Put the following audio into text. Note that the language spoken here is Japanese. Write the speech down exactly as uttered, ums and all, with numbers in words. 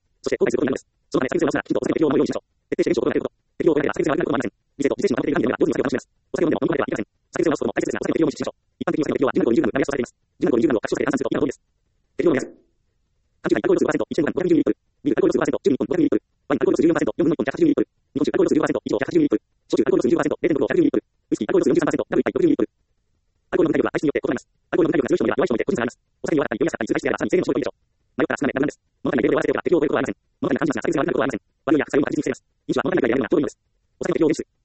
そして、後悔することになるのです。そのため、酒癖を直すなら、きちんとお酒の適用を守るようにしましょう。徹底して現象を考えること。適用を考えれば酒癖が悪くなることはありません。理性と理性心の関係が見えれば、上手に酒を楽しめます。お酒を飲んでも飲み込まれてはいけません。酒癖を直すことも大切ですが、お酒の適用も意識しましょう。一般的にお酒の適用は、じゅうナルコールにじゅうグラムなりやすとされています。じゅうナルコールにじゅうグラムを拡張して換算すると以下の通りです。適用の目安。缶中杯アルコール度数 ごパーセント、いち グラム ごひゃくじゅうミリリットル。ビールアルコール度数 ごパーセント、じゅうにトン ごひゃくミリリットル。ワインアルコール度数 じゅうよんパーセント、よんぶんのいちトン ひゃくはちじゅうミリリットル。日本酒アルコール度数 じゅうごパーセント 以上 ひゃくはちじゅうミリリットル。焼酎アルコール度数 じゅうごパーセント、れいてんご ひゃくじゅうミリリットル。ウイスキーアルコール度数 よんじゅうさんパーセント、ダブルいち杯 ろくじゅうミリリットル。アルコールの分解量は体質によって異なります。アルコールの分解量が強い人もいれば弱い人もいて個人差があります。お酒に弱かったり酔いやすかったりする体質であればさらに制限をしておいていいでしょう。迷ったら少なめなめなんです。物足りないレベルで合わせておけば適用を超えることはありません。物足りな感じが酒癖が悪くなることはありません。悪いや酒癖を確実に防げます。飲酒は物足りないレベルがちょうどいいのです。お酒の適用をです。